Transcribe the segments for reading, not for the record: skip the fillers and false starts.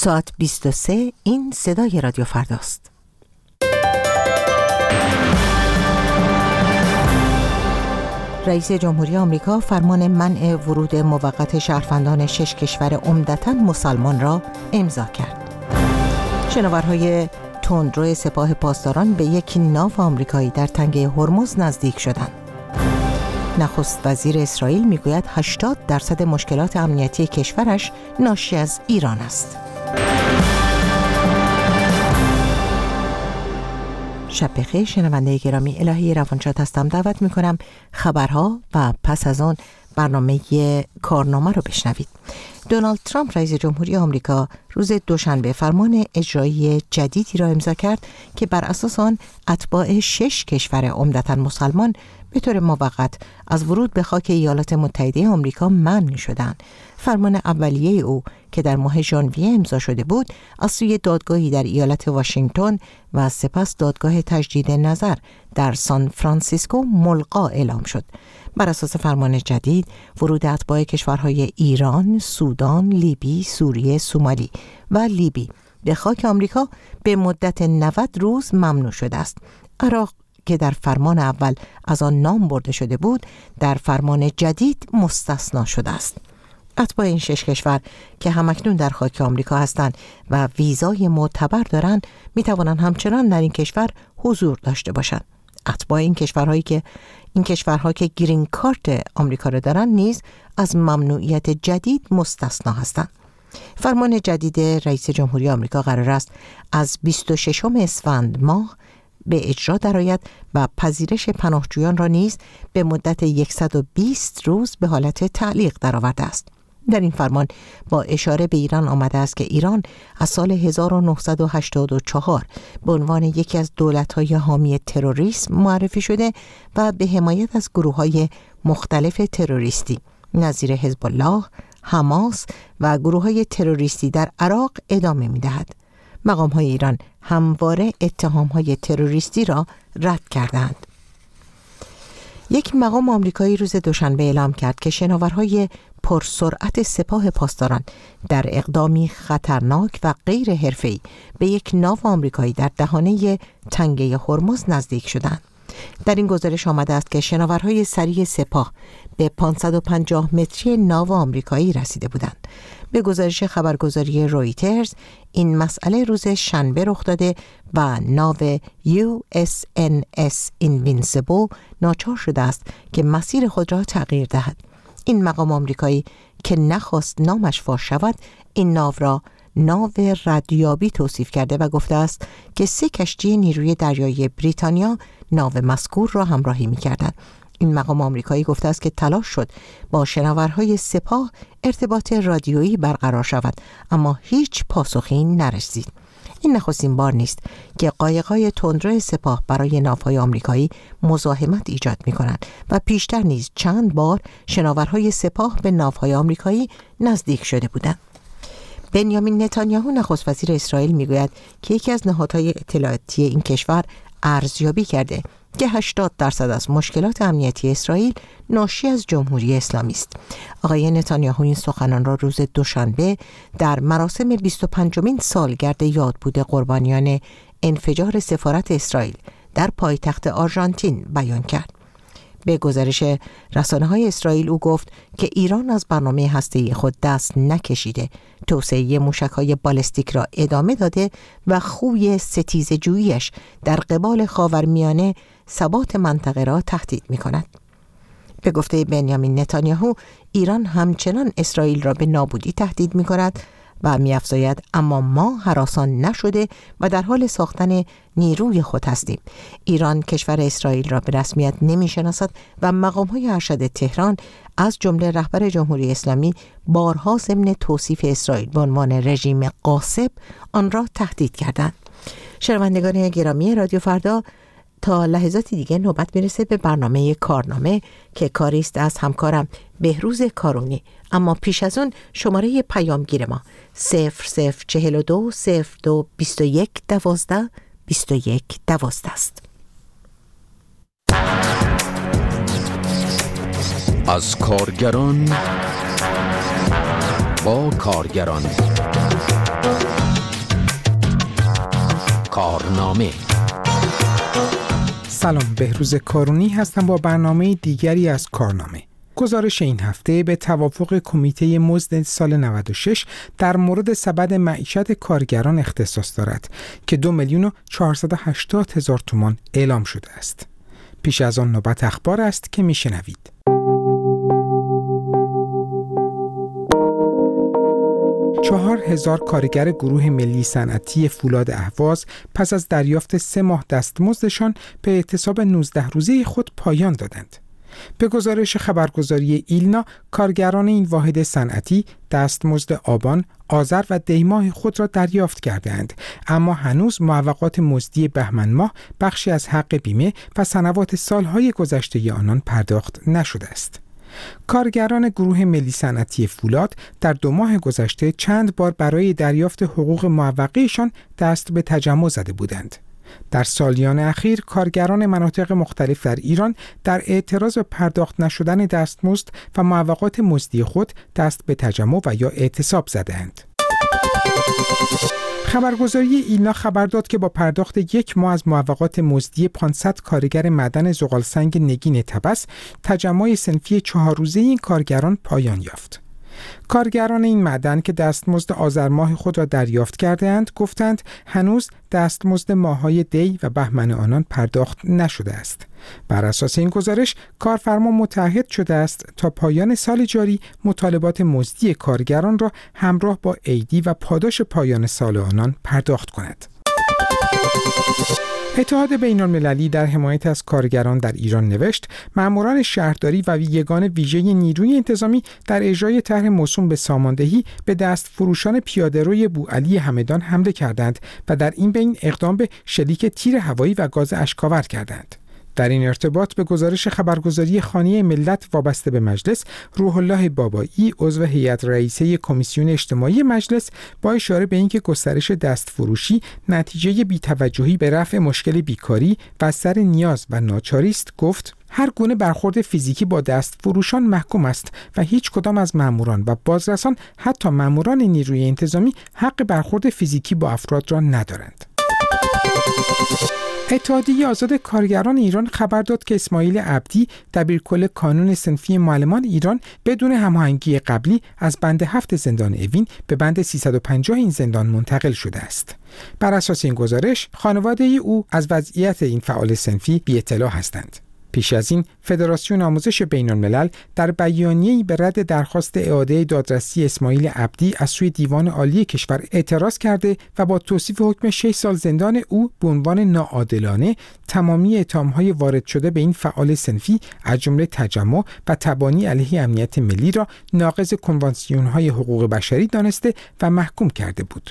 ساعت 23 این صدای رادیو فرداست. رئیس جمهوری آمریکا فرمان منع ورود موقت شهروندان 6 کشور عمدتاً مسلمان را امضا کرد. شناورهای تندرو سپاه پاسداران به یک ناو آمریکایی در تنگه هرمز نزدیک شدند. نخست وزیر اسرائیل میگوید 80% مشکلات امنیتی کشورش ناشی از ایران است. شب بخیر شنونده گرامی، الهی روانشاد هستم. دعوت میکنم خبرها و پس از آن برنامه کارنامه رو بشنوید. دونالد ترامپ رئیس جمهوری آمریکا روز دوشنبه فرمان اجرایی جدیدی را امضا کرد که بر اساس آن اتباع 6 کشور عمدتاً مسلمان به طور موقت از ورود به خاک ایالات متحده آمریکا منع شدند. فرمان اولیه او که در ماه ژانویه امضا شده بود از سوی دادگاهی در ایالت واشنگتن و سپس دادگاه تجدید نظر در سان فرانسیسکو ملغا اعلام شد. بر اساس فرمان جدید ورود اتباع کشورهای ایران، سودان، لیبی، سوریه، سومالی و لیبی به خاک آمریکا به مدت 90 روز ممنوع شده است. عراق که در فرمان اول از آن نام برده شده بود در فرمان جدید مستثنا شده است. اتباع این 6 کشور که همکنون در خاک آمریکا هستند و ویزای معتبر دارند می توانند همچنان در این کشور حضور داشته باشند. اتباع این کشورها که گرین کارت آمریکا را دارند نیز از ممنوعیت جدید مستثنا هستند. فرمان جدید رئیس جمهوری آمریکا قرار است از 26 اسفند ماه به اجرا درآید و پذیرش پناهجویان را نیز به مدت 120 روز به حالت تعلیق درآورده است. در این فرمان با اشاره به ایران آمده است که ایران از سال 1984 به عنوان یکی از دولت‌های حامی تروریسم معرفی شده و به حمایت از گروه‌های مختلف تروریستی نظیر حزب الله، حماس و گروه‌های تروریستی در عراق ادامه می‌دهد. مقام‌های ایران همواره اتهام‌های تروریستی را رد کردند. یک مقام آمریکایی روز دوشنبه اعلام کرد که شناورهای پرسرعت سپاه پاسداران در اقدامی خطرناک و غیر حرفه‌ای به یک ناو آمریکایی در دهانه تنگه هرمز نزدیک شدند. در این گزارش آمده است که شناورهای سریع سپاه به 550 متری ناو آمریکایی رسیده بودند. به گزارش خبرگزاری رویترز این مسئله روز شنبه رخ داده و ناو USNS Invincible ناچار شده است که مسیر خود را تغییر دهد. این مقام آمریکایی که نخواست نامش فاش شود این ناو را ناو ردیابی توصیف کرده و گفته است که 3 کشتی نیروی دریایی بریتانیا ناو مذکور را همراهی می‌کردند. این مقام آمریکایی گفته است که تلاش شد با شناورهای سپاه ارتباط رادیویی برقرار شود اما هیچ پاسخی نرسید. این نخستین بار نیست که قایق‌های تندرو سپاه برای ناوهای آمریکایی مزاحمت ایجاد می‌کنند و پیشتر نیز چند بار شناورهای سپاه به ناوهای آمریکایی نزدیک شده بودند. بنیامین نتانیاهو نخست وزیر اسرائیل میگوید که یکی از نهادهای اطلاعاتی این کشور ارزیابی کرده که 80% از مشکلات امنیتی اسرائیل ناشی از جمهوری اسلامی است. آقای نتانیاهو این سخنان را روز دوشنبه در مراسم 25مین سالگرد یادبود قربانیان انفجار سفارت اسرائیل در پایتخت آرژانتین بیان کرد. به گزارش رسانه‌های اسرائیل او گفت که ایران از برنامه هسته‌ای خود دست نکشیده، توسعه موشک‌های بالستیک را ادامه داده و خوی ستیزجویی‌اش در قبال خاورمیانه ثبات منطقه را تهدید می‌کند. به گفته بنیامین نتانیاهو ایران همچنان اسرائیل را به نابودی تهدید می‌کند و می‌افزاید اما ما هراسان نشده و در حال ساختن نیروی خود هستیم. ایران کشور اسرائیل را به رسمیت نمی‌شناسد و مقام‌های ارشد تهران از جمله رهبر جمهوری اسلامی بارها ضمن توصیف اسرائیل به عنوان رژیم غاصب آن را تهدید کردند. شنوندگان گرامی رادیو فردا، تا لحظاتی دیگه نوبت میرسه به برنامه کارنامه که کاری است از همکارم بهروز کارونی. اما پیش از اون شماره پیامگیر ما 0042 02 21 12 21 12 است. از کارگران با کارگران کارنامه. سلام، بهروز کارونی هستم با برنامه دیگری از کارنامه. گزارش این هفته به توافق کمیته مزد سال 96 در مورد سبد معیشت کارگران اختصاص دارد که 2,480,000 تومان اعلام شده است. پیش از آن نوبت اخبار است که میشنوید. چهار هزار کارگر گروه ملی صنعتی فولاد اهواز پس از دریافت 3 ماه دستمزدشان به اعتصاب 19 روزه خود پایان دادند. به گزارش خبرگزاری ایلنا، کارگران این واحد صنعتی دستمزد آبان، آذر و دیماه خود را دریافت کردند، اما هنوز معوقات مزدی بهمن ماه، بخشی از حق بیمه و سنوات سالهای گذشته آنان پرداخت نشده است. کارگران گروه ملی صنعتی فولاد در 2 ماه گذشته چند بار برای دریافت حقوق معوقه‌شان دست به تجمع زده بودند. در سالیان اخیر کارگران مناطق مختلف در ایران در اعتراض به پرداخت نشدن دستمزد و معوقات مزدی خود دست به تجمع و یا اعتصاب زدند. خبرگزاری ایلنا خبر داد که با پرداخت 1 ماه از معوقات مزدی 500 کارگر معدن زغالسنگ نگین طبس، تجمع صنفی 4 روزه این کارگران پایان یافت. کارگران این معدن که دستمزد آذر ماه خود را دریافت کرده‌اند گفتند هنوز دستمزد ماه‌های دی و بهمن آنان پرداخت نشده است. بر اساس این گزارش کارفرما متعهد شده است تا پایان سال جاری مطالبات مزدی کارگران را همراه با عیدی و پاداش پایان سال آنان پرداخت کند. اتحاد بین‌المللی در حمایت از کارگران در ایران نوشت ماموران شهرداری و یگان ویژه نیروی انتظامی در اجرای طرح موسوم به ساماندهی به دست فروشان پیاده‌روی بوعلی همدان حمله کردند و در این بین اقدام به شلیک تیر هوایی و گاز اشک‌آور کردند. در این ارتباط به گزارش خبرگزاری خانه ملت وابسته به مجلس، روح الله بابایی عضو هیئت رئیسه کمیسیون اجتماعی مجلس با اشاره به اینکه گسترش دستفروشی نتیجه بی‌توجهی به رفع مشکل بیکاری و سر نیاز و ناچاری است گفت هر گونه برخورد فیزیکی با دستفروشان محکوم است و هیچ کدام از ماموران و بازرسان حتی ماموران نیروی انتظامی حق برخورد فیزیکی با افراد را ندارند. اتحادیه آزاد کارگران ایران خبر داد که اسماعیل عبدی دبیرکل کانون صنفی معلمان ایران بدون هماهنگی قبلی از بند 7 زندان اوین به بند 350 این زندان منتقل شده است. بر اساس این گزارش خانواده او از وضعیت این فعال صنفی بی اطلاع هستند. پیش از این فدراسیون آموزش بین‌الملل در بیانیه‌ای به رد درخواست اعاده دادرسی اسماعیل عبدی از سوی دیوان عالی کشور اعتراض کرده و با توصیف حکم 6 سال زندان او به عنوان ناعادلانه تمامی اتهام‌های وارد شده به این فعال صنفی از جمله تجمع و تبانی علیه امنیت ملی را ناقض کنوانسیون‌های حقوق بشری دانسته و محکوم کرده بود.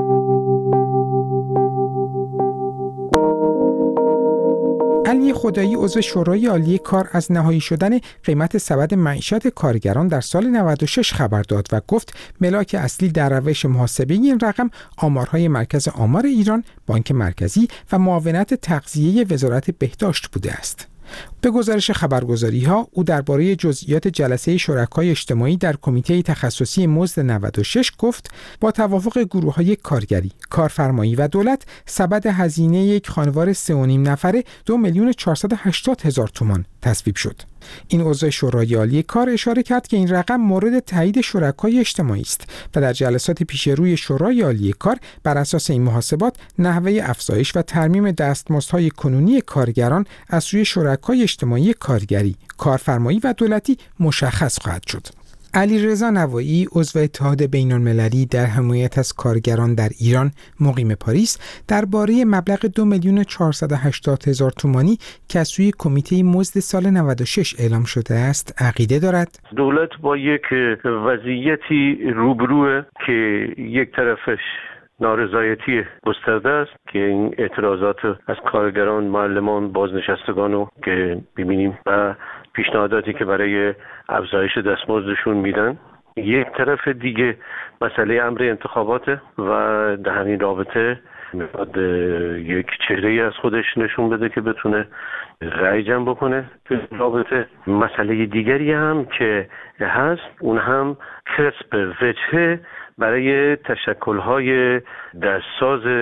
علی خدایی عضو شورای عالی کار از نهایی شدن قیمت سبد معیشت کارگران در سال 96 خبر داد و گفت ملاک اصلی در روش محاسبه این رقم آمارهای مرکز آمار ایران، بانک مرکزی و معاونت تغذیه وزارت بهداشت بوده است. به گزارش خبرگزاری‌ها او درباره جزئیات جلسه شرکای اجتماعی در کمیته تخصصی مزد 96 گفت با توافق گروه‌های کارگری، کارفرمایی و دولت سبد هزینه یک خانوار 3.5 نفره 2,480,000 تومان تصویب شد. این عضو شورای عالی کار اشاره کرد که این رقم مورد تایید شرکای اجتماعی است و در جلسات پیش روی شورای عالی کار بر اساس این محاسبات نحوه افزایش و ترمیم دستمزدهای کنونی کارگران از سوی شرکای اجتماعی کارگری، کارفرمایی و دولتی مشخص خواهد شد. علیرضا نوایی عضو اتحاد بین‌المللی در حمایت از کارگران در ایران مقیم پاریس درباره مبلغ 2,480,000 تومانی که از سوی کمیته مزد سال 96 اعلام شده است عقیده دارد. دولت با یک وضعیتی روبروه که یک طرفش نارضایتی گسترده است که این اعتراضات از کارگران، معلمان، بازنشستگان رو که ببینیم و پیشنهاداتی که برای افزایش دستمزدشون میدن. یک طرف دیگه مسئله امر انتخاباته و در همین رابطه میخواد یک چهره‌ای از خودش نشون بده که بتونه رأی جمع بکنه. تو رابطه مسئله دیگری هم که هست اون هم کسب وجهه برای تشکل‌های دستساز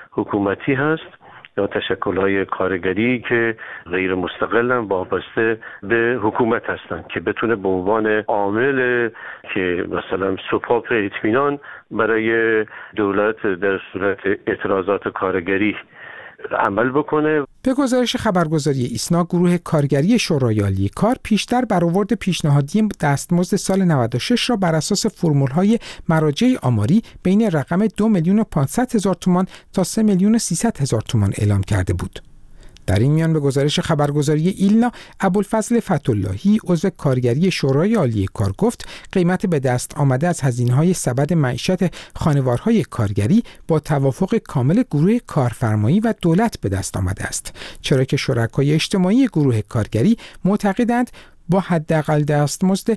حکومتی هست یا تشکل‌های کارگری که غیر مستقلن وابسته به حکومت هستن که بتونه به عنوان عامل که مثلا سپاه اطمینان برای دولت در صورت اعتراضات کارگری عمل بکنه. به گزارش خبرگزاری ایسنا، گروه کارگری شورای عالی کار پیشتر برآورد پیشنهادی دستمزد سال 96 را بر اساس فرمول‌های مراجع آماری بین رقم 2,500,000 تومان تا 3,300,000 تومان اعلام کرده بود. در این میان به گزارش خبرگزاری ایلنا، ابوالفضل فتح‌اللهی عضو کارگری شورای عالی کار گفت قیمت به دست آمده از هزینه‌های سبد معیشت خانوارهای کارگری با توافق کامل گروه کارفرمایی و دولت به دست آمده است، چرا که شرکای اجتماعی گروه کارگری معتقدند با حداقل دستمزد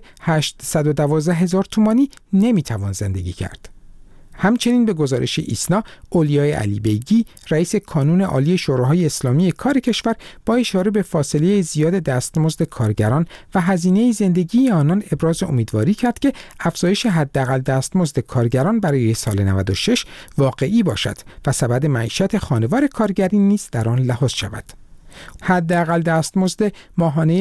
812,000 تومانی نمیتوان زندگی کرد. همچنین به گزارش ایسنا، اولیای علی بیگی، رئیس کانون عالی شوراهای اسلامی کار کشور، با اشاره به فاصله زیاد دستمزد کارگران و هزینه زندگی آنان ابراز امیدواری کرد که افزایش حداقل دستمزد کارگران برای سال 96 واقعی باشد و سبد معیشت خانوار کارگری نیز در آن لحاظ شود. حداقل دستمزد ماهانه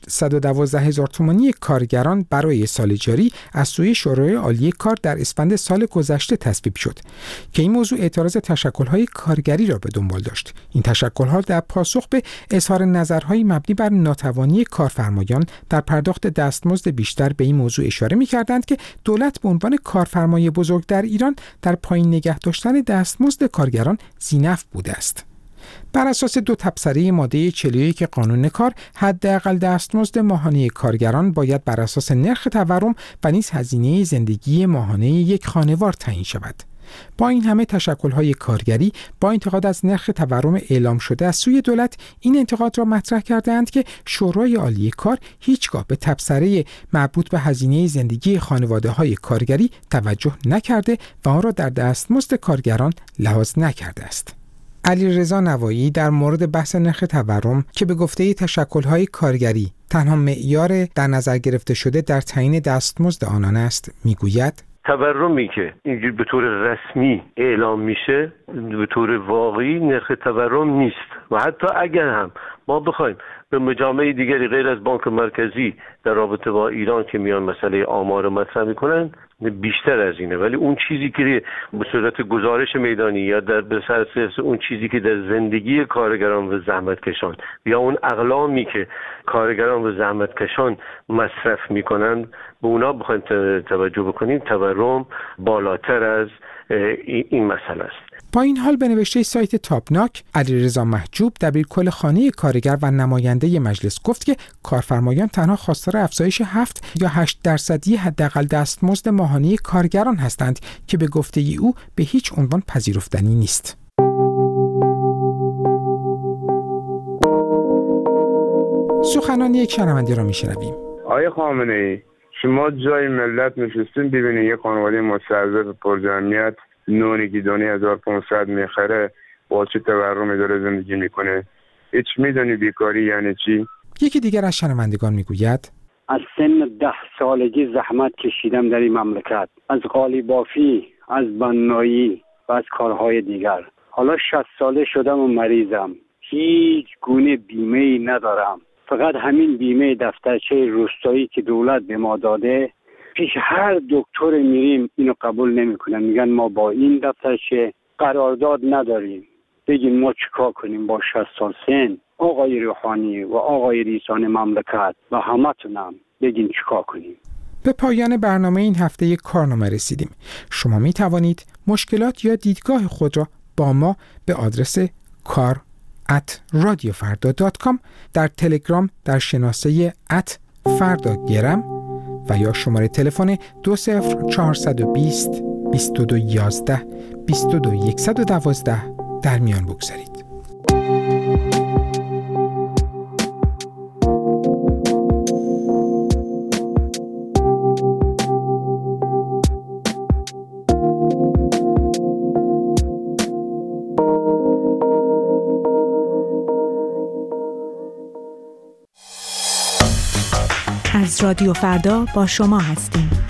812,000 تومانی کارگران برای سال جاری از سوی شورای عالی کار در اسفند سال گذشته تصویب شد که این موضوع اعتراض تشکل‌های کارگری را به دنبال داشت. این تشکل‌ها در پاسخ به اظهار نظرهای مبنی بر ناتوانی کارفرمایان در پرداخت دستمزد بیشتر به این موضوع اشاره می‌کردند که دولت به عنوان کارفرمای بزرگ در ایران در پایین نگه داشتن دستمزد کارگران ذی‌نفع بوده است. بر اساس 2 تبصره ماده 41 قانون کار، حداقل دستمزد ماهانه کارگران باید بر اساس نرخ تورم و نیز هزینه زندگی ماهانه یک خانوار تعیین شود. با این همه تشکل‌های کارگری با انتقاد از نرخ تورم اعلام شده از سوی دولت این انتقاد را مطرح کردند که شورای عالی کار هیچگاه به تبصره مربوط به هزینه زندگی خانواده‌های کارگری توجه نکرده و آن را در دستمزد کارگران لحاظ نکرده است. علیرضا نوایی در مورد بحث نرخ تورم که به گفته تشکل‌های کارگری تنها معیار در نظر گرفته شده در تعیین دستمزد آنان است، میگوید تورمی که اینجور به طور رسمی اعلام میشه به طور واقعی نرخ تورم نیست و حتی اگر هم ما بخوایم به مجامع دیگری غیر از بانک مرکزی در رابطه با ایران که میان مسئله آمار مطرح میکنن بیشتر از اینه، ولی اون چیزی که به صورت گزارش میدانی یا در بسرس اون چیزی که در زندگی کارگران و زحمتکشان یا اون اقلامی که کارگران و زحمتکشان مصرف میکنن به اونا بخوایم توجه بکنیم، تورم بالاتر از این مسئله است. با این حال به نوشته سایت تاپناک، علیرضا محجوب دبیرکل خانه کارگر و نماینده مجلس گفت که کارفرمایان تنها خواستار افزایش 7 یا 8% حداقل دستمزد ماهانه کارگران هستند که به گفته او به هیچ عنوان پذیرفتنی نیست. سخنان یک شنونده را میشنویم. آقای خامنه‌ای، شما جای ملت نشستین ببینید یک خانواده مستضعف پرجمعیت نونی که دانی 1500 میخره با چه تورمی داره زندگی میکنه. هیچ میدونی بیکاری یعنی چی؟ یکی دیگر از شنوندگان میگوید از سن 10 سالگی زحمت کشیدم در این مملکت، از قالیبافی، از بنایی و از کارهای دیگر. حالا 60 ساله شدم و مریضم، هیچ گونه بیمه‌ای ندارم، فقط همین بیمه دفترچه روستایی که دولت به ما داده. پیش هر دکتر میریم اینو قبول نمیکنن، میگن ما با این دفترچه قرارداد نداریم. بگین ما چیکار کنیم با 60 سال سن؟ آقای روحانی و آقای رئیسان مملکت و همتونم بگین چیکار کنیم. به پایان برنامه این هفته کارنامه رسیدیم. شما می توانید مشکلات یا دیدگاه خود را با ما به آدرس kar@radiofarda.com در تلگرام در شناسه @fardagram و یا شماره تلفن 20420 2211 22112 در میان بگذارید. از رادیو فردا با شما هستیم.